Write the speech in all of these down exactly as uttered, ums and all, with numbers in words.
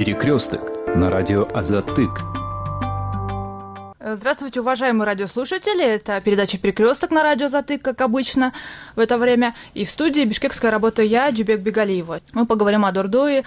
Перекресток на радио Азатык. Здравствуйте, уважаемые радиослушатели. Это передача «Перекресток» на радио Азатык, как обычно в это время. И в студии бишкекская работаю я, Джубек Бегалиева. Мы поговорим о Дордое,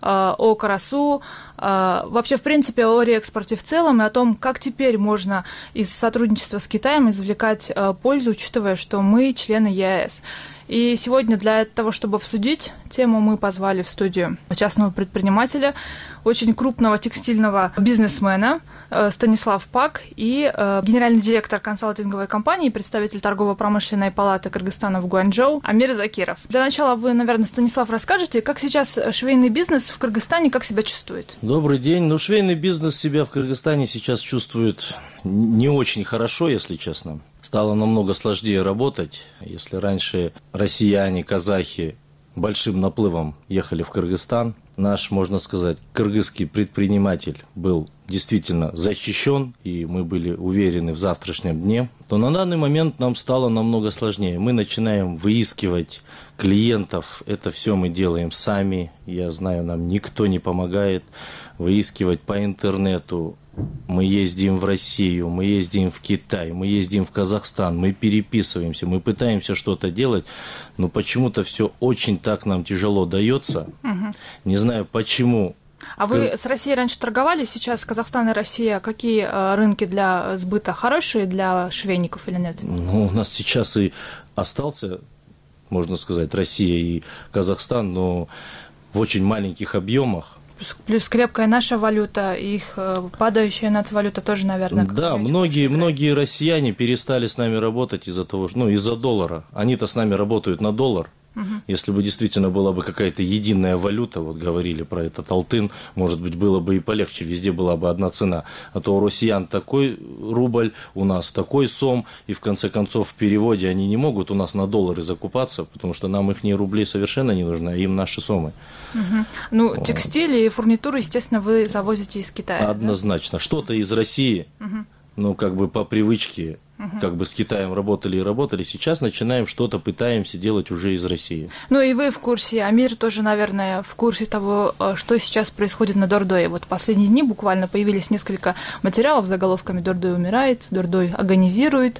о Карасу, вообще, в принципе, о реэкспорте в целом и о том, как теперь можно из сотрудничества с Китаем извлекать пользу, учитывая, что мы члены ЕАЭС. И сегодня для того, чтобы обсудить тему, мы позвали в студию частного предпринимателя, очень крупного текстильного бизнесмена Станислав Пак и генеральный директор консалтинговой компании, представитель торгово-промышленной палаты Кыргызстана в Гуанчжоу Амир Закиров. Для начала вы, наверное, Станислав, расскажете, как сейчас швейный бизнес в Кыргызстане, как себя чувствует? Добрый день. Ну, швейный бизнес себя в Кыргызстане сейчас чувствует не очень хорошо, если честно. Стало намного сложнее работать. Если раньше россияне, казахи большим наплывом ехали в Кыргызстан, наш, можно сказать, кыргызский предприниматель был действительно защищен, и мы были уверены в завтрашнем дне, то на данный момент нам стало намного сложнее. Мы начинаем выискивать клиентов, это все мы делаем сами, я знаю, нам никто не помогает, выискивать по интернету. Мы ездим в Россию, мы ездим в Китай, мы ездим в Казахстан, мы переписываемся, мы пытаемся что-то делать, но почему-то все очень так нам тяжело дается. Угу. Не знаю, почему. А вы с Россией раньше торговали, сейчас Казахстан и Россия, какие рынки для сбыта хорошие для швейников или нет? Ну, у нас сейчас и остался, можно сказать, Россия и Казахстан, но в очень маленьких объемах. Плюс, плюс крепкая наша валюта, их падающая нацвалюта тоже, наверное. Да, многие, многие россияне перестали с нами работать из-за того, ну, из-за доллара. Они-то с нами работают на доллар. Угу. Если бы действительно была бы какая-то единая валюта, вот говорили про этот алтын, может быть, было бы и полегче, везде была бы одна цена. А то у россиян такой рубль, у нас такой сом, и в конце концов в переводе они не могут у нас на доллары закупаться, потому что нам их рубли совершенно не нужны, а им наши сомы. Угу. Ну, вот. Текстиль и фурнитуру, естественно, вы завозите из Китая. Однозначно. Да? Что-то из России, угу. ну, как бы по привычке, угу. как бы с Китаем работали и работали, сейчас начинаем что-то, пытаемся делать уже из России. Ну и вы в курсе, Амир тоже, наверное, в курсе того, что сейчас происходит на Дордое. Вот в последние дни буквально появились несколько материалов с заголовками «Дордой умирает», «Дордой агонизирует».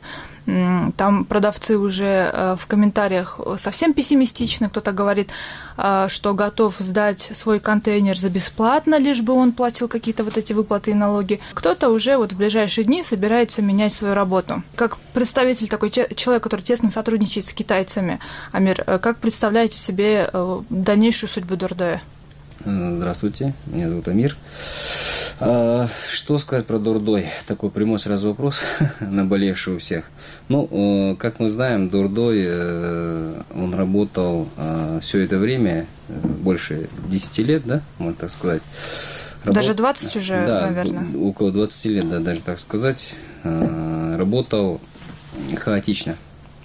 Там продавцы уже в комментариях совсем пессимистичны. Кто-то говорит, что готов сдать свой контейнер за бесплатно, лишь бы он платил какие-то вот эти выплаты и налоги. Кто-то уже вот в ближайшие дни собирается менять свою работу. Как представитель, такой человек, который тесно сотрудничает с китайцами, Амир, как представляете себе дальнейшую судьбу Дордое? Здравствуйте, меня зовут Амир. Что сказать про Дордой? Такой прямой сразу вопрос, наболевший у всех. Ну, как мы знаем, Дордой, он работал все это время, больше десяти лет, да, можно так сказать. Работ... Даже двадцать уже, да, наверное. Около двадцати лет, да, даже так сказать. Работал хаотично.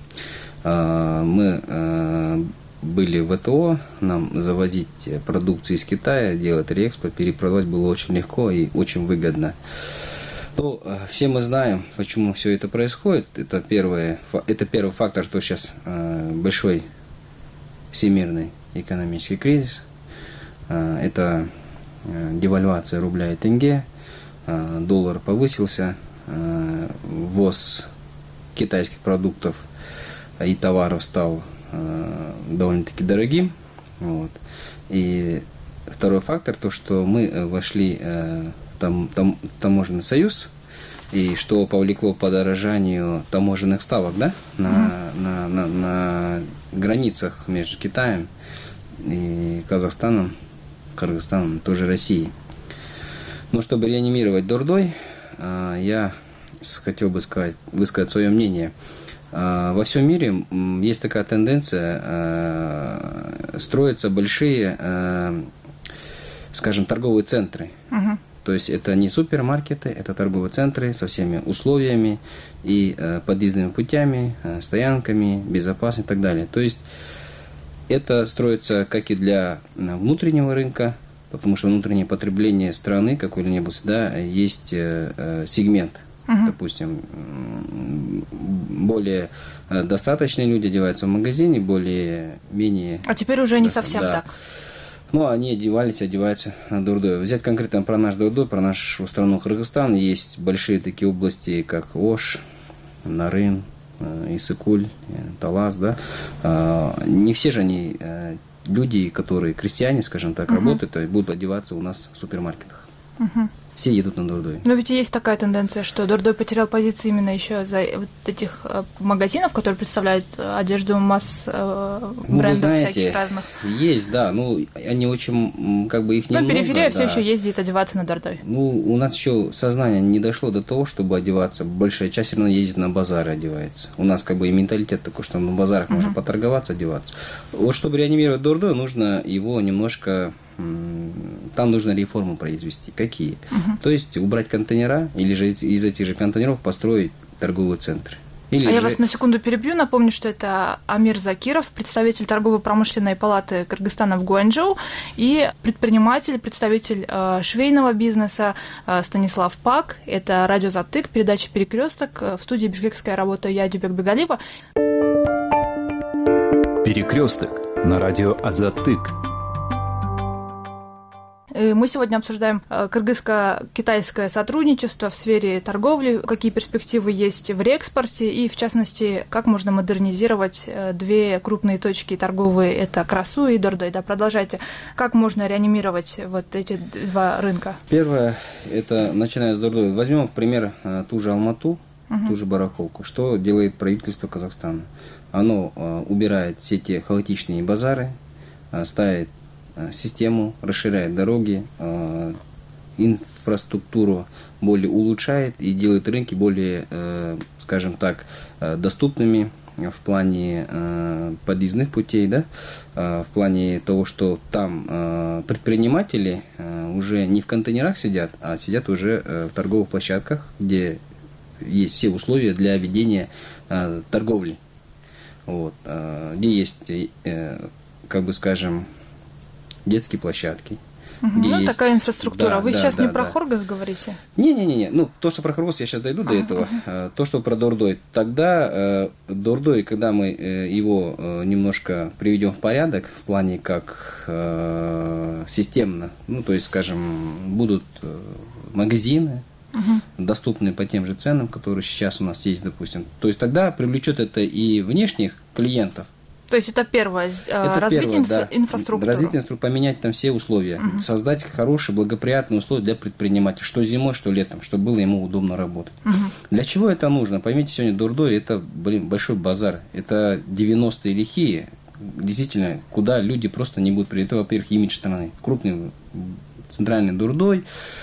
Мы были в ВТО, нам завозить продукцию из Китая, делать реэкспорт, перепродавать было очень легко и очень выгодно. То все мы знаем, почему все это происходит. Это, первое, это первый фактор, что сейчас большой всемирный экономический кризис. Это девальвация рубля и тенге, доллар повысился, ввоз китайских продуктов и товаров стал довольно-таки дорогим. Вот. И второй фактор, то, что мы вошли в там, там, таможенный союз, и что повлекло к подорожанию таможенных ставок, да, на, mm-hmm. на, на, на границах между Китаем и Казахстаном, Кыргызстаном, тоже Россией. Но чтобы реанимировать Дордой, я хотел бы сказать, высказать свое мнение. Во всем мире есть такая тенденция, строятся большие, скажем, торговые центры. Uh-huh. То есть это не супермаркеты, это торговые центры со всеми условиями и подъездными путями, стоянками, безопасностью и так далее. То есть это строится как и для внутреннего рынка, потому что внутреннее потребление страны какой-нибудь, да, есть сегмент. Uh-huh. Допустим, более достаточные люди одеваются в магазине, более-менее... А теперь уже не совсем да. так. Ну, они одевались, одеваются на Дордой. Взять конкретно про наш Дордой, про нашу страну Кыргызстан, есть большие такие области, как Ош, Нарын, Исыкуль, Талас, да. Не все же они люди, которые крестьяне, скажем так, uh-huh. работают, и будут одеваться у нас в супермаркетах. Uh-huh. Все едут на Дордой. Но ведь есть такая тенденция, что Дордой потерял позиции именно еще за вот этих магазинов, которые представляют одежду масс брендов, ну, знаете, всяких разных. Есть, да. Ну, они очень, как бы их немного. Но периферия да. все еще ездит одеваться на Дордой. Ну, у нас еще сознание не дошло до того, чтобы одеваться. Большая часть все равно ездит на базары, одевается. У нас как бы и менталитет такой, что на базарах uh-huh. можно поторговаться, одеваться. Вот чтобы реанимировать Дордой, нужно его немножко... Там нужно реформу произвести. Какие? Uh-huh. То есть убрать контейнера, или же из этих же контейнеров построить торговые центры. Или а же... я вас на секунду перебью. Напомню, что это Амир Закиров, представитель торгово-промышленной палаты Кыргызстана в Гуанчжоу, и предприниматель, представитель э, швейного бизнеса э, Станислав Пак. Это радио «Затык», передача «Перекресток». В студии бишкекская работа я, Джубек Бегалиева. Перекресток на радио «Азатык». Мы сегодня обсуждаем кыргызско-китайское сотрудничество в сфере торговли, какие перспективы есть в реэкспорте и, в частности, как можно модернизировать две крупные точки торговые, это Карасу и Дордой. Да, продолжайте. Как можно реанимировать вот эти два рынка? Первое, это начиная с Дордой. Возьмем, пример, ту же Алмату, uh-huh. ту же барахолку. Что делает правительство Казахстана? Оно убирает все те хаотичные базары, ставит систему, расширяет дороги, э, инфраструктуру более улучшает и делает рынки более, э, скажем так, э, доступными в плане э, подъездных путей, да, э, в плане того, что там э, предприниматели э, уже не в контейнерах сидят, а сидят уже э, в торговых площадках, где есть все условия для ведения э, торговли, вот, э, где есть, э, как бы скажем, детские площадки. Угу. Ну, есть... такая инфраструктура. Да, Вы да, сейчас да, не да. про Хоргос говорите? Не-не-не. Ну, то, что про Хоргос, я сейчас дойду до этого. Uh-huh. То, что про Дордой. Тогда э, Дордой, когда мы э, его э, немножко приведем в порядок, в плане как э, системно, ну, то есть, скажем, будут э, магазины, uh-huh. доступные по тем же ценам, которые сейчас у нас есть, допустим. То есть, тогда привлечет это и внешних клиентов. То есть это первое, это развитие первое, инфра- да. инфраструктуры. Развитие инфраструктуры, поменять там все условия, uh-huh. создать хорошие, благоприятные условия для предпринимателя, что зимой, что летом, чтобы было ему удобно работать. Uh-huh. Для чего это нужно? Поймите, сегодня Дордой это, блин, большой базар. Это девяностые лихие, действительно, куда люди просто не будут приезжать. Это, во-первых, имидж страны. Крупный центральный Дордой,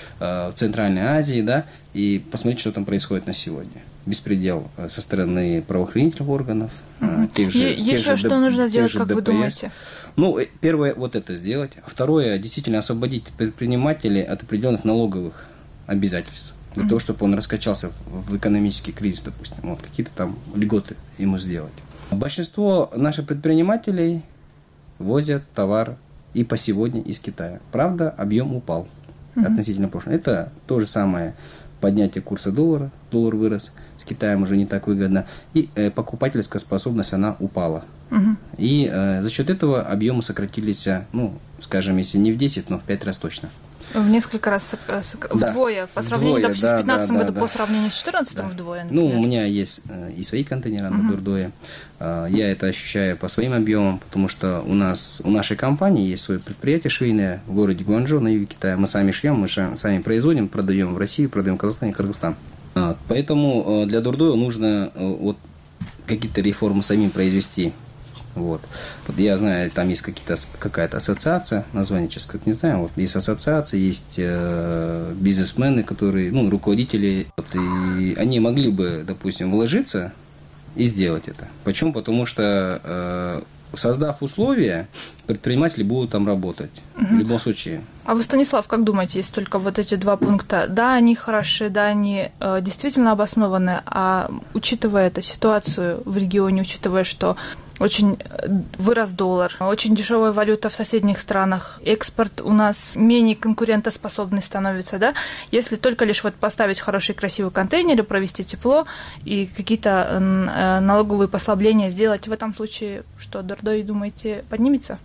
в Центральной Азии, да, и посмотрите, что там происходит на сегодня. Беспредел со стороны правоохранительных органов, угу. тех же, Е- тех еще же что Д- нужно тех сделать, же как ДПС. вы думаете? Ну, первое, вот это сделать. Второе, действительно освободить предпринимателей от определенных налоговых обязательств. Для угу. того, чтобы он раскачался в экономический кризис, допустим. Вот, какие-то там льготы ему сделать. Большинство наших предпринимателей возят товар и по сегодня из Китая. Правда, объем упал угу. относительно прошлого. Это то же самое поднятие курса доллара. Доллар вырос. С Китаем уже не так выгодно. И э, покупательская способность, она упала. Угу. И э, за счет этого объемы сократились, ну, скажем, если не в десять, но в пять раз точно. В несколько раз, да. вдвое, по сравнению, вдвое, допустим, да, с пятнадцатым да, году да, по да. сравнению с четырнадцатым да. вдвое, например. Ну, у меня есть э, и свои контейнеры uh-huh. на Дордое. Э, я это ощущаю по своим объемам, потому что у нас, у нашей компании есть свое предприятие швейное в городе Гуанчжоу на юге Китая. Мы сами шьем, мы сами производим, продаем в Россию, продаем в Казахстан и Кыргызстан. Э, поэтому э, для Дордоя нужно э, вот, какие-то реформы самим произвести. Вот. Вот я знаю, там есть какие-то, какая-то ассоциация, название сейчас как не знаю, вот есть ассоциация, есть э, бизнесмены, которые, ну, руководители, вот, и они могли бы, допустим, вложиться и сделать это. Почему? Потому что э, создав условия, предприниматели будут там работать. Угу. В любом случае. А вы, Станислав, как думаете, есть только вот эти два пункта? Да, они хороши, да, они э, действительно обоснованы, а учитывая эту ситуацию в регионе, учитывая, что очень вырос доллар, очень дешевая валюта в соседних странах, экспорт у нас менее конкурентоспособный становится, да? Если только лишь вот поставить хорошие красивые контейнеры, провести тепло и какие-то налоговые послабления сделать, в этом случае, что Дордой, думаете, поднимется?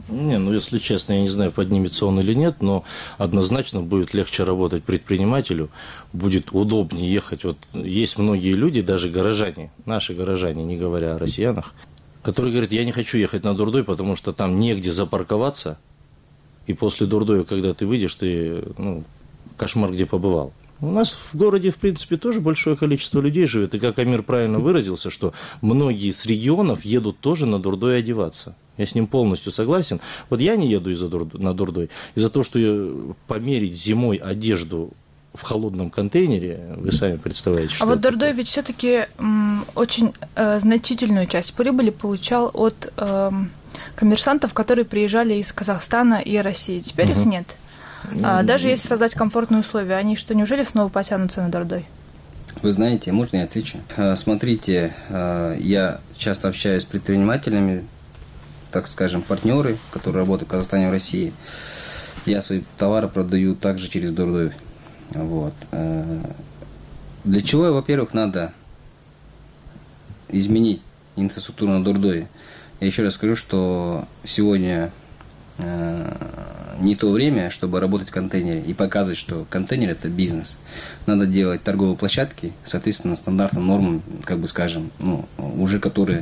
Не, ну если честно, я не знаю, поднимется он или нет, но однозначно будет легче работать предпринимателю, будет удобнее ехать. Вот есть многие люди, даже горожане, наши горожане, не говоря о россиянах, которые говорят, я не хочу ехать на Дурдой, потому что там негде запарковаться, и после Дурдоя, когда ты выйдешь, ты, ну, кошмар где побывал. У нас в городе, в принципе, тоже большое количество людей живет, и как Амир правильно выразился, что многие с регионов едут тоже на Дурдой одеваться. Я с ним полностью согласен. Вот я не еду из-за Дурдой, на Дурдой, из-за того, что я, померить зимой одежду в холодном контейнере, вы сами представляете, что А вот это Дурдой такое. ведь все-таки очень э, значительную часть прибыли получал от э, коммерсантов, которые приезжали из Казахстана и России. Теперь Угу. их нет. А, даже если создать комфортные условия, они что, неужели снова потянутся на Дурдой? Вы знаете, можно я отвечу? А, Смотрите, а, я часто общаюсь с предпринимателями, так скажем, партнеры, которые работают в Казахстане и в России. Я свои товары продаю также через Дурдой. Вот. Для чего, во-первых, надо изменить инфраструктуру на Дурдой? Я еще раз скажу, что сегодня не то время, чтобы работать в контейнере и показывать, что контейнер – это бизнес. Надо делать торговые площадки, соответственно, стандартам, нормам, как бы скажем, ну, уже которые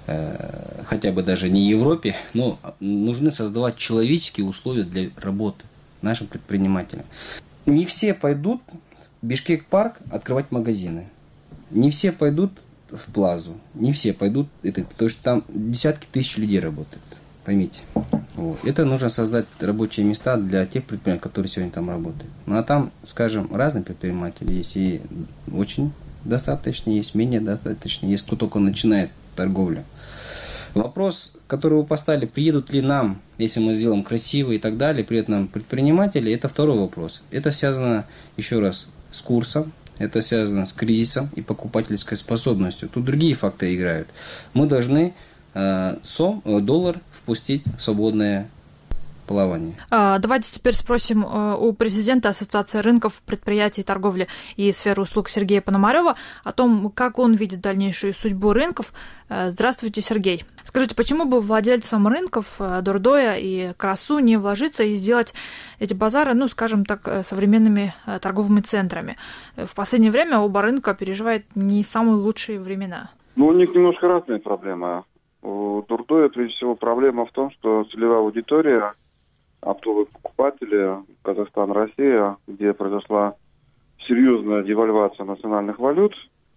э, хотя бы даже не в Европе, но нужны создавать человеческие условия для работы нашим предпринимателям. Не все пойдут в Бишкек-парк открывать магазины. Не все пойдут в Плазу. Не все пойдут, это, потому что там десятки тысяч людей работают. Поймите. Вот. Это нужно создать рабочие места для тех предпринимателей, которые сегодня там работают. Ну а там, скажем, разные предприниматели есть, и очень достаточно, есть менее достаточно, есть кто только начинает торговлю. Вопрос, который вы поставили, приедут ли нам, если мы сделаем красиво и так далее, при этом предприниматели, это второй вопрос. Это связано, еще раз, с курсом, это связано с кризисом и покупательской способностью. Тут другие факторы играют. Мы должны сом, доллар впустить в свободное плавание. Давайте теперь спросим у президента Ассоциации рынков, предприятий, торговли и сферы услуг Сергея Пономарева о том, как он видит дальнейшую судьбу рынков. Здравствуйте, Сергей. Скажите, почему бы владельцам рынков Дурдоя и Карасу не вложиться и сделать эти базары, ну, скажем так, современными торговыми центрами? В последнее время оба рынка переживают не самые лучшие времена. Ну, у них немножко разные проблемы. У Дурдоя, прежде всего, проблема в том, что целевая аудитория, оптовые покупатели, Казахстан, Россия, где произошла серьезная девальвация национальных валют,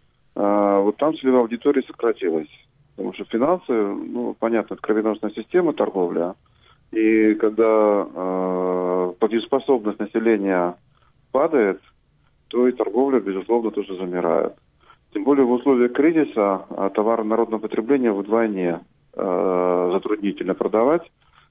вот там целевая аудитория сократилась. Потому что финансы, ну, понятно, это кровеносная система торговля. И когда э, платежеспособность населения падает, то и торговля, безусловно, тоже замирает. Тем более в условиях кризиса товары народного потребления вдвойне э, затруднительно продавать.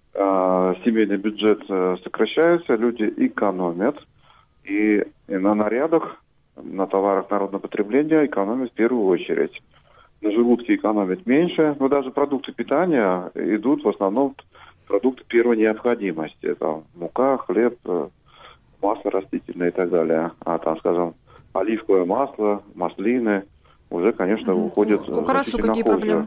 Э, семейный бюджет э, сокращается, люди экономят. И, и на нарядах, на товарах народного потребления экономят в первую очередь. На желудке экономят меньше, но даже продукты питания идут в основном продукты первой необходимости. Это мука, хлеб, масло растительное и так далее. А там, скажем, оливковое масло, маслины уже, конечно, уходят У Карасу какие хуже. проблемы?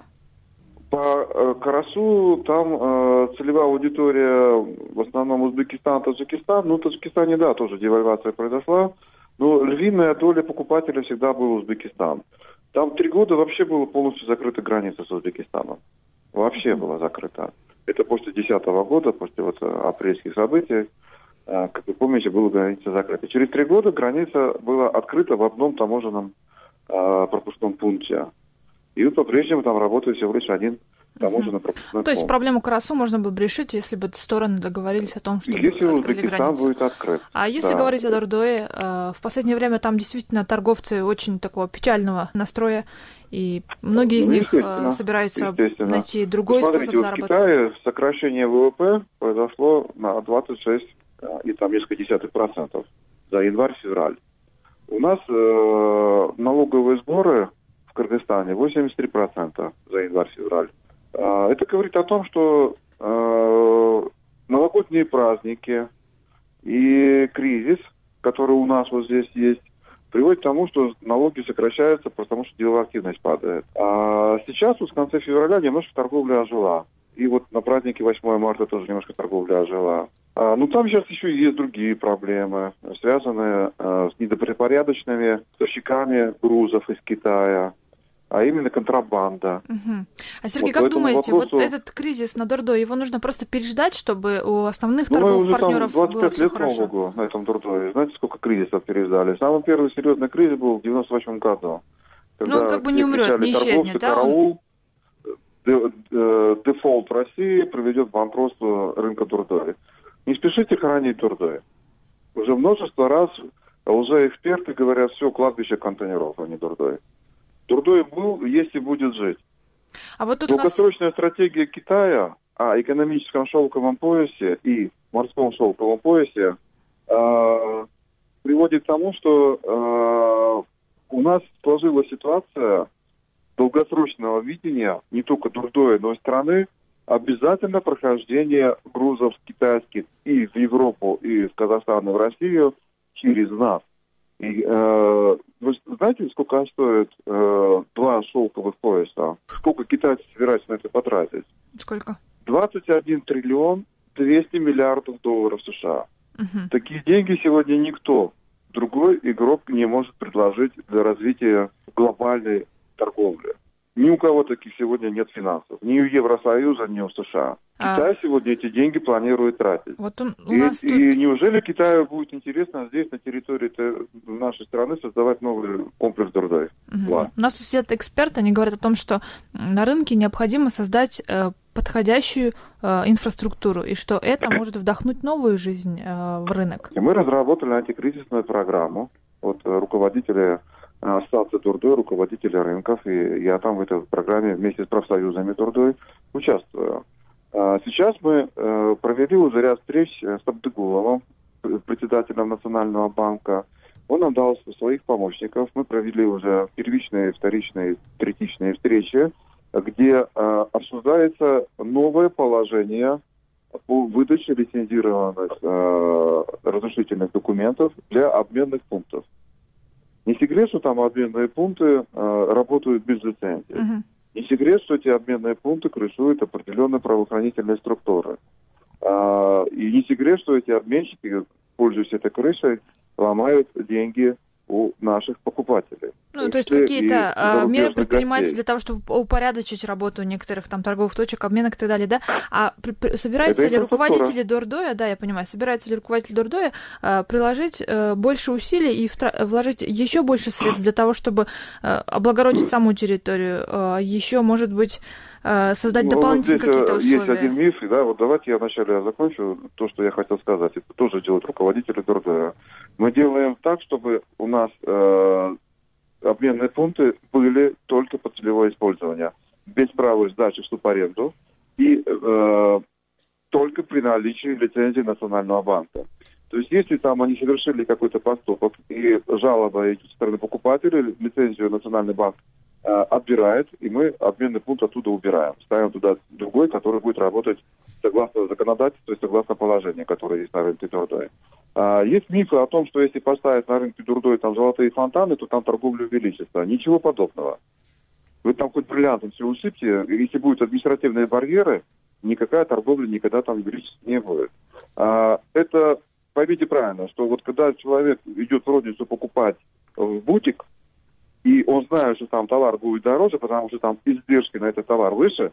По э, Карасу там э, целевая аудитория в основном Узбекистан, Таджикистан. Ну, в Таджикистане, да, тоже девальвация произошла. Но львиная доля покупателей всегда был Узбекистан. Там три года вообще была полностью закрыта граница с Узбекистаном. Вообще была закрыта. Это после две тысячи десятого года, после вот апрельских событий. Как вы помните, была граница закрыта. Через три года граница была открыта в одном таможенном э, пропускном пункте. И вот по-прежнему там работает всего лишь один таможенный пропускной пункт. То есть проблему Карасу можно было бы решить, если бы стороны договорились о том, чтобы если открыли Узбекистан границу. будет открыт. А если да. говорить о Дурдое, э, в последнее время там действительно торговцы очень такого печального настроя, и многие из ну, них э, собираются найти другой ну, способ смотрите, заработка. В Китае сокращение ВВП произошло на двадцать шесть и там несколько десятых процентов за январь-февраль. У нас э, налоговые сборы в Кыргызстане восемьдесят три процента за январь-февраль. Э, это говорит о том, что э, новогодние праздники и кризис, который у нас вот здесь есть, приводит к тому, что налоги сокращаются, потому что деловая активность падает. А сейчас, вот, в конце февраля, немножко торговля ожила. И вот на празднике восьмое марта тоже немножко торговля ожила. А, ну, там сейчас еще есть другие проблемы, связанные а, с недобропорядочными поставщиками грузов из Китая, а именно контрабанда. Угу. А, Сергей, Вот как по этому думаете, вопросу- вот этот кризис на Дордое, его нужно просто переждать, чтобы у основных Ну, мы торговых уже там партнеров двадцать было пять все лет, хорошо? слава богу, на этом Дордое. Знаете, сколько кризисов переждали? Самый первый серьезный кризис был в девяносто восьмом году. Ну, он как бы не все умрет, кричали: не исчезнет, торговцы, да, он? караул, де- э, дефолт России приведет к банкротству рынка Дордое. Не спешите хоронить Дордое. Уже множество раз уже эксперты говорят: все, кладбище контейнеров, а не Дордое. Дордое был, есть и будет жить. А вот тут у нас... Долгосрочная стратегия Китая о экономическом шелковом поясе и морском шелковом поясе э, приводит к тому, что э, у нас сложилась ситуация долгосрочного видения не только Дордое, но и страны, обязательно прохождение грузов китайских и в Европу, и в Казахстан, и в Россию через нас. И, э, вы знаете, сколько стоит э, два шелковых пояса? Сколько китайцы собираются на это потратить? Сколько? двадцать один триллион двести миллиардов долларов США. Угу. Такие деньги сегодня никто, другой игрок не может предложить для развития глобальной торговли. Ни у кого таких сегодня нет финансов. Ни у Евросоюза, ни у США. А... Китай сегодня эти деньги планирует тратить. Вот он, у И, нас и тут... неужели Китаю будет интересно здесь, на территории нашей страны, создавать новый комплекс Дордое? Угу. У нас тут сидят эксперты, они говорят о том, что на рынке необходимо создать э, подходящую э, инфраструктуру, и что это может вдохнуть новую жизнь э, в рынок. И мы разработали антикризисную программу. Вот э, руководители Ассоциации Дордое, руководители рынков, и я там в этой программе вместе с профсоюзами Дордое участвую. Сейчас мы провели уже ряд встреч с Абдыгуловым, председателем Национального банка. Он нам дал своих помощников. Мы провели уже первичные, вторичные, третичные встречи, где обсуждается новое положение по выдаче лицензированных разрешительных документов для обменных пунктов. Не секрет, что там обменные пункты э, работают без лицензии. Uh-huh. Не секрет, что эти обменные пункты крышуют определенные правоохранительные структуры. Э, и не секрет, что эти обменщики, пользуясь этой крышей, ломают деньги у наших покупателей. Ну, то есть какие-то а, меры предпринимаются для того, чтобы упорядочить работу некоторых там торговых точек, обменок и так далее, да? А при, при, собираются ли руководители Дордое, да, я понимаю, собираются ли руководители Дордое а, приложить а, больше усилий и втра- вложить еще больше средств для того, чтобы а, облагородить саму территорию, а, еще, может быть, а, создать ну, дополнительные вот какие-то условия? Есть один миф, да, вот давайте я вначале закончу то, что я хотел сказать. Это тоже делают руководители Дордое. Мы делаем так, чтобы у нас э, обменные пункты были только под целевое использование, без права сдачи в субаренду и э, только при наличии лицензии Национального банка. То есть, если там они совершили какой-то поступок и жалоба идет со стороны покупателей, лицензию Национальный банк э, отбирает, и мы обменный пункт оттуда убираем. Ставим туда другой, который будет работать согласно законодательству и согласно положению, которое есть на рынке Дордое. Есть мифы о том, что если поставить на рынке Дордое там золотые фонтаны, то там торговля увеличится. Ничего подобного. Вы там хоть бриллиантом все усыпьте, если будут административные барьеры, никакая торговля никогда там увеличиться не будет. Это, поймите правильно, что вот когда человек идет в розницу покупать в бутик, и он знает, что там товар будет дороже, потому что там издержки на этот товар выше,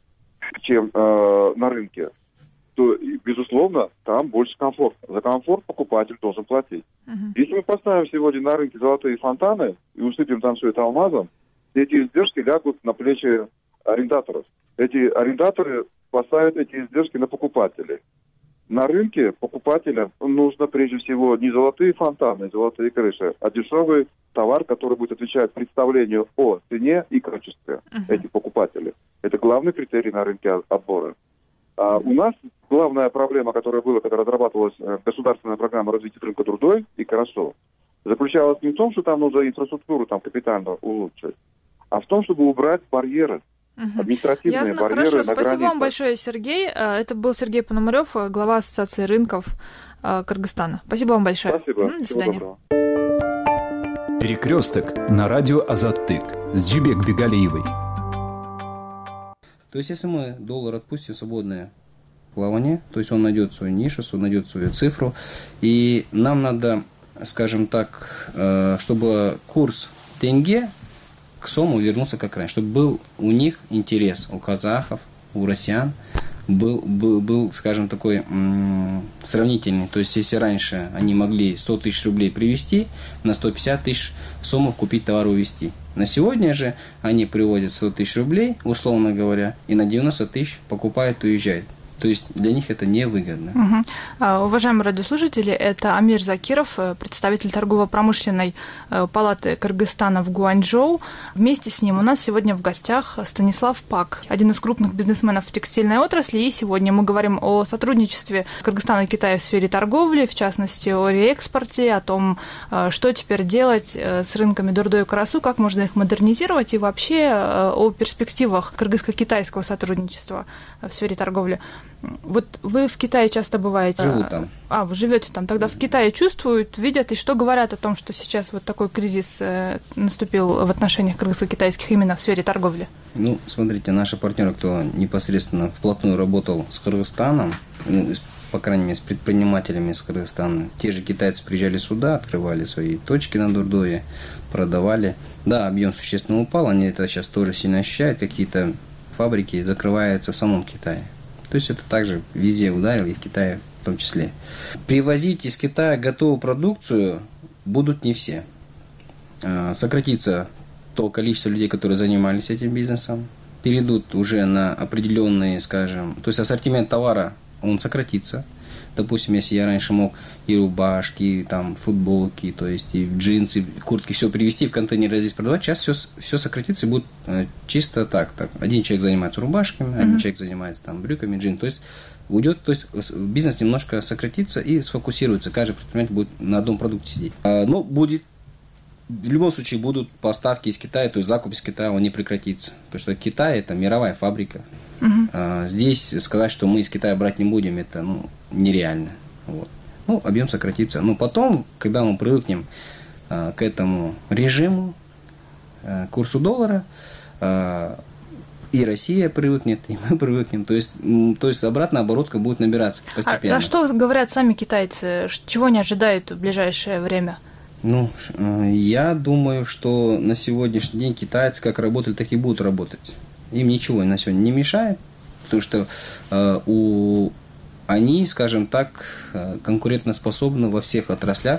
чем э, на рынке, то, безусловно, там больше комфорта. За комфорт покупатель должен платить. Uh-huh. Если мы поставим сегодня на рынке золотые фонтаны и усыпем там все это алмазом, эти издержки лягут на плечи арендаторов. Эти арендаторы поставят эти издержки на покупателей. На рынке покупателям нужно прежде всего не золотые фонтаны, золотые крыши, а дешевый товар, который будет отвечать представлению о цене и качестве uh-huh. этих покупателей. Это главный критерий на рынке отбора. А у нас главная проблема, которая была, когда разрабатывалась государственная программа развития рынка Дордое и хорошо, заключалась не в том, что там нужно инфраструктуру там капитально улучшить, а в том, чтобы убрать барьеры, угу. административные Ясно, барьеры хорошо. на Спасибо границах. вам большое, Сергей. Это был Сергей Пономарев, глава Ассоциации рынков Кыргызстана. Спасибо вам большое. Спасибо. До свидания. Перекресток на радио Азаттык с Джибек Бегалиевой. То есть, если мы доллар отпустим в свободное плавание, то есть он найдет свою нишу, он найдет свою цифру, и нам надо, скажем так, чтобы курс тенге к сому вернулся как раньше, чтобы был у них интерес, у казахов, у россиян, был, был, был скажем, такой м- сравнительный. То есть, если раньше они могли сто тысяч рублей привезти, на сто пятьдесят тысяч сомов купить товар и увезти. На сегодня же они приводят сто тысяч рублей, условно говоря, и на девяносто тысяч покупают и уезжают. То есть для них это невыгодно. Угу. А, уважаемые радиослушатели, это Амир Закиров, представитель торгово-промышленной палаты Кыргызстана в Гуанчжоу. Вместе с ним у нас сегодня в гостях Станислав Пак, один из крупных бизнесменов в текстильной отрасли. И сегодня мы говорим о сотрудничестве Кыргызстана и Китая в сфере торговли, в частности, о реэкспорте, о том, что теперь делать с рынками Дордо и Карасу, как можно их модернизировать, и вообще о перспективах кыргызско-китайского сотрудничества в сфере торговли. Вот вы в Китае часто бываете. Живу там. А, вы живете там. Тогда в Китае чувствуют, видят, и что говорят о том, что сейчас вот такой кризис наступил в отношениях кыргызско-китайских именно в сфере торговли? Ну, смотрите, наши партнеры, кто непосредственно вплотную работал с Кыргызстаном, ну, по крайней мере, с предпринимателями из Кыргызстана, те же китайцы приезжали сюда, открывали свои точки на Дордое, продавали. Да, объем существенно упал, они это сейчас тоже сильно ощущают, какие-то фабрики закрываются в самом Китае. То есть это также везде ударило, и в Китае в том числе. Привозить из Китая готовую продукцию будут не все. Сократится то количество людей, которые занимались этим бизнесом. Перейдут уже на определенные, скажем, то есть ассортимент товара, он сократится. Допустим, если я раньше мог и рубашки, и там, футболки, то есть и джинсы, и куртки, все привезти в контейнер, здесь продавать, сейчас все, все сократится и будет э, чисто так, так. Один человек занимается рубашками, mm-hmm. один человек занимается там, брюками, джин. То есть уйдет, то есть бизнес немножко сократится и сфокусируется. Каждый предприниматель будет на одном продукте сидеть. А, но будет, в любом случае будут поставки из Китая, то есть закуп из Китая, он не прекратится. Потому что Китай – это мировая фабрика. Uh-huh. А, здесь сказать, что мы из Китая брать не будем, это ну, нереально. Вот. Ну, объем сократится. Но потом, когда мы привыкнем а, к этому режиму, а, курсу доллара, а, и Россия привыкнет, и мы привыкнем. То есть, то есть обратная оборотка будет набираться постепенно. А, а что говорят сами китайцы? Чего они ожидают в ближайшее время? Ну, я думаю, что на сегодняшний день китайцы как работали, так и будут работать. Им ничего на сегодня не мешает, потому что э, у, они, скажем так, конкурентоспособны во всех отраслях,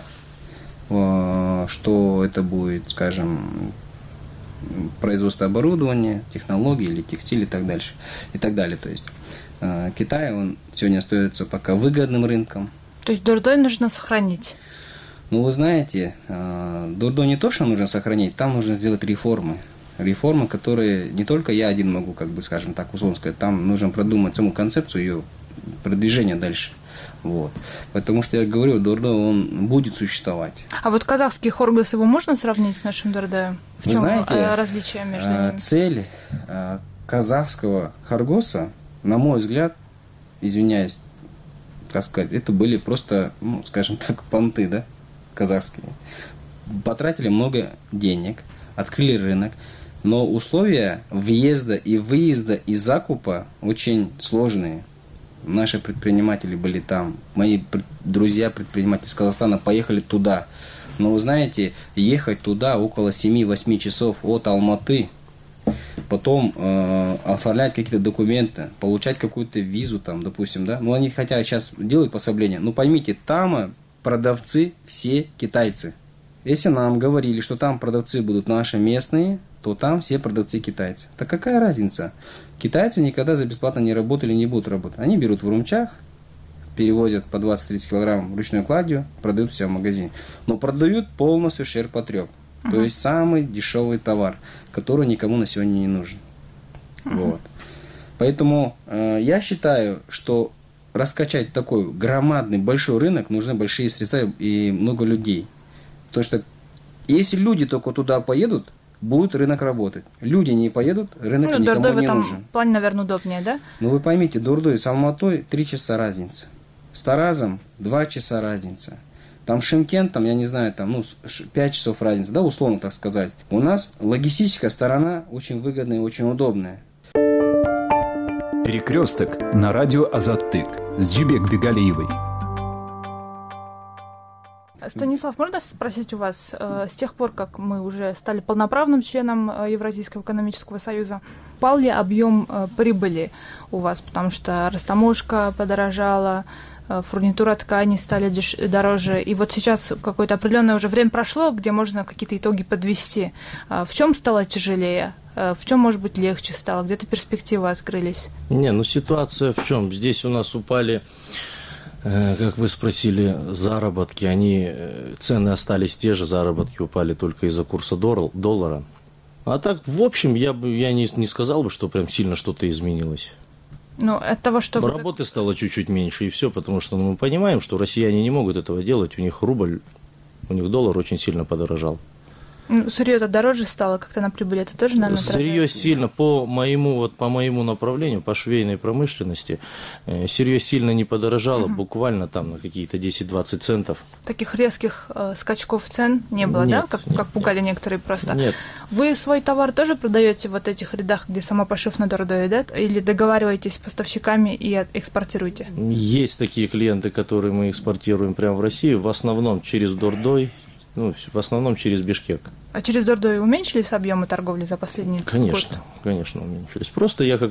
э, что это будет, скажем, производство оборудования, технологий или текстиль и так дальше, и так далее. То есть э, Китай, он сегодня остается пока выгодным рынком. То есть Дордой нужно сохранить? Ну, вы знаете, э, Дордо не то, что нужно сохранить, там нужно сделать реформы. Реформы, которые не только я один могу, как бы, скажем так, условно сказать, там нужно продумать саму концепцию ее продвижения дальше. Вот. Потому что я говорю, Дордо, он будет существовать. А вот казахский хоргос, его можно сравнить с нашим Дордоем? В Вы чем знаете, различие между ними? Цель казахского хоргоса, на мой взгляд, извиняюсь, так сказать, это были просто, ну, скажем так, понты, да, казахские. Потратили много денег, открыли рынок, но условия въезда и выезда и закупа очень сложные. Наши предприниматели были там, мои друзья-предприниматели из Казахстана поехали туда. Но вы знаете, ехать туда около семь-восемь часов от Алматы, потом э, оформлять какие-то документы, получать какую-то визу там, допустим, да. Ну, они хотя сейчас делают пособление, но поймите, там продавцы все китайцы. Если нам говорили, что там продавцы будут наши местные, то там все продавцы китайцы. Так какая разница? Китайцы никогда за бесплатно не работали, не будут работать. Они берут в Урумчах, перевозят по двадцать-тридцать килограмм ручной кладью, продают все в магазине. Но продают полностью ширпотреб. Uh-huh. То есть самый дешевый товар, который никому на сегодня не нужен. Uh-huh. Вот. Поэтому э, я считаю, что раскачать такой громадный большой рынок, нужны большие средства и много людей. Потому что если люди только туда поедут, будет рынок работать. Люди не поедут, рынок ну, никому Дордой не в этом нужен. Плане, наверное, удобнее, да? Ну, вы поймите, Дордой с Алматой три часа разница. С Таразом два часа разница. Там Шымкент, там, я не знаю, там, ну, пять часов разница, да, условно так сказать. У нас логистическая сторона очень выгодная и очень удобная. Перекресток на радио Азаттык с Джибек Бегалиевой. Станислав, можно спросить у вас, э, с тех пор, как мы уже стали полноправным членом э, Евразийского экономического союза, упал ли объем э, прибыли у вас? Потому что растаможка подорожала, э, фурнитура тканей стали деш- дороже, и вот сейчас какое-то определенное уже время прошло, где можно какие-то итоги подвести. Э, в чем стало тяжелее? Э, в чем, может быть, легче стало? Где-то перспективы открылись? Не, ну ситуация в чем? Здесь у нас упали, как вы спросили, заработки, они, цены остались те же, заработки упали только из-за курса доллара. А так, в общем, я бы я не, не сказал бы, что прям сильно что-то изменилось. Ну, от того, что... Работы вы... стало чуть-чуть меньше, и все, потому что ну, мы понимаем, что россияне не могут этого делать, у них рубль, у них доллар очень сильно подорожал. Ну, сырье-то дороже стало, как-то на прибыль, это тоже, наверное, сырье отражается? сильно, по моему, вот, по моему направлению, по швейной промышленности, э, сырье сильно не подорожало, угу. буквально там на какие-то десять-двадцать центов. Таких резких э, скачков цен не было, нет, да? Как, нет, как пугали нет. некоторые просто. Нет. Вы свой товар тоже продаете в вот этих рядах, где самопошив на Дордое, да? Или договариваетесь с поставщиками и экспортируете? Есть такие клиенты, которые мы экспортируем прямо в Россию, в основном через Дордой, ну, в основном через Бишкек. А через Дордой уменьшились объемы торговли за последний конечно, год? Конечно, уменьшились. Просто я, как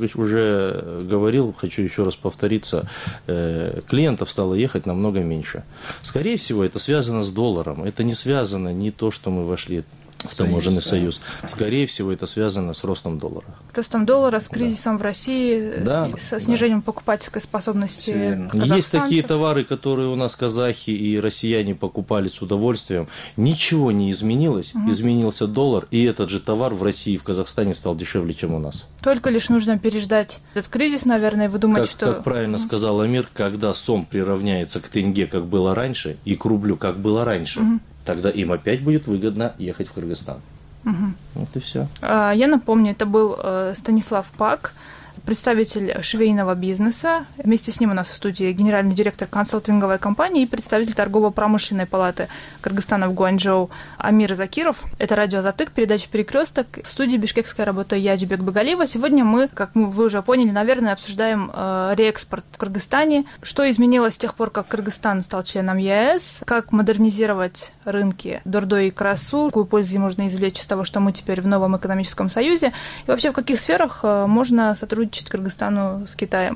уже говорил, хочу еще раз повториться, э, клиентов стало ехать намного меньше. Скорее всего, это связано с долларом. Это не связано не то, что мы вошли в таможенный союз. Да. Скорее всего, это связано с ростом доллара. Ростом доллара, с кризисом да. в России, да, со снижением да. покупательской способности казахстанцев. Есть такие товары, которые у нас казахи и россияне покупали с удовольствием. Ничего не изменилось. Угу. Изменился доллар, и этот же товар в России и в Казахстане стал дешевле, чем у нас. Только лишь нужно переждать этот кризис, наверное, и вы думаете, как, что... Как правильно угу. сказал Амир, когда сом приравняется к тенге, как было раньше, и к рублю, как было раньше, угу. тогда им опять будет выгодно ехать в Кыргызстан. Угу. Вот и все. Я напомню, это был Станислав Пак, представитель швейного бизнеса. Вместе с ним у нас в студии генеральный директор консалтинговой компании и представитель торгово-промышленной палаты Кыргызстана в Гуанчжоу Амир Закиров. Это радио Азаттык, передача «Перекресток». В студии бишкекская работа я, Джибек Бегалиева. Сегодня мы, как вы уже поняли, наверное, обсуждаем э, реэкспорт в Кыргызстане. Что изменилось с тех пор, как Кыргызстан стал членом ЕС? Как модернизировать рынки Дордой и Карасу? Какую пользу можно извлечь из того, что мы теперь в новом экономическом союзе? И вообще, в каких сферах э, можно сотрудничать Кыргызстану с Китаем.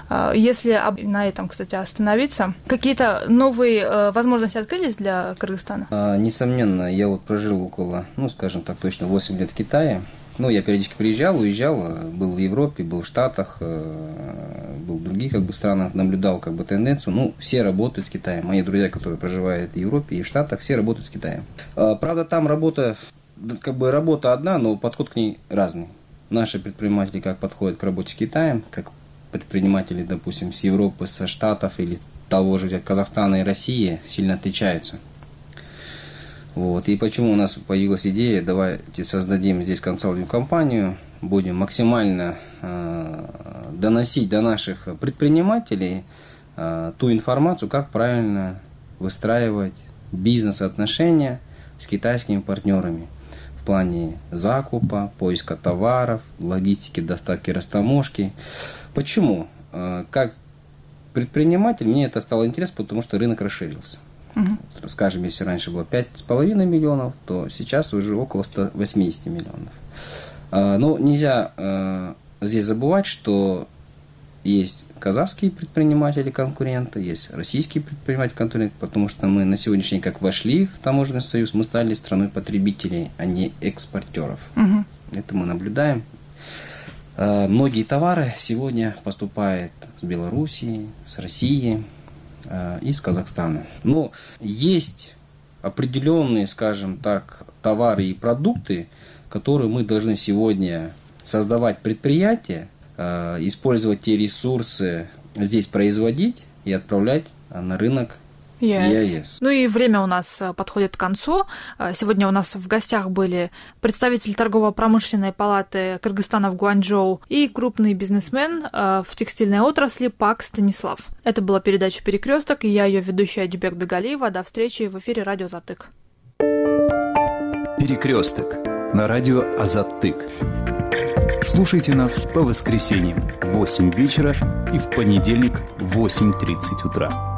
Если на этом, кстати, остановиться, какие-то новые возможности открылись для Кыргызстана? А, несомненно, я вот прожил около, ну, скажем так, точно восемь лет в Китае. Ну, я периодически приезжал, уезжал, был в Европе, был в Штатах, был в других как бы странах, наблюдал как бы тенденцию. Ну, все работают с Китаем. Мои друзья, которые проживают в Европе и в Штатах, все работают с Китаем. Правда, там работа, как бы работа одна, но подход к ней разный. Наши предприниматели как подходят к работе с Китаем, как предприниматели, допустим, с Европы, со Штатов или того же взять Казахстана и России, сильно отличаются. Вот. И почему у нас появилась идея, давайте создадим здесь консалтинговую компанию, будем максимально э, доносить до наших предпринимателей э, ту информацию, как правильно выстраивать бизнес-отношения с китайскими партнерами. В плане закупа, поиска товаров, логистики, доставки, растаможки. Почему? Как предприниматель мне это стало интересно, потому что рынок расширился. Угу. Скажем, если раньше было пять с половиной миллионов, то сейчас уже около ста восьмидесяти миллионов. Но нельзя здесь забывать, что есть казахские предприниматели-конкуренты, есть российские предприниматели-конкуренты, потому что мы на сегодняшний день, как вошли в таможенный союз, мы стали страной потребителей, а не экспортеров. Угу. Это мы наблюдаем. Многие товары сегодня поступают с Белоруссии, с России и с Казахстана. Но есть определенные, скажем так, товары и продукты, которые мы должны сегодня создавать предприятия, использовать те ресурсы, здесь производить и отправлять на рынок ЕС. Ну и время у нас подходит к концу. Сегодня у нас в гостях были представитель торгово-промышленной палаты Кыргызстана в Гуанчжоу и крупный бизнесмен в текстильной отрасли Пак Станислав. Это была передача «Перекресток», и я ее ведущая Джибек Бегалиева. До встречи в эфире радио Азаттык. «Перекресток» на радио Азаттык. Слушайте нас по воскресеньям в восемь вечера и в понедельник в восемь тридцать утра.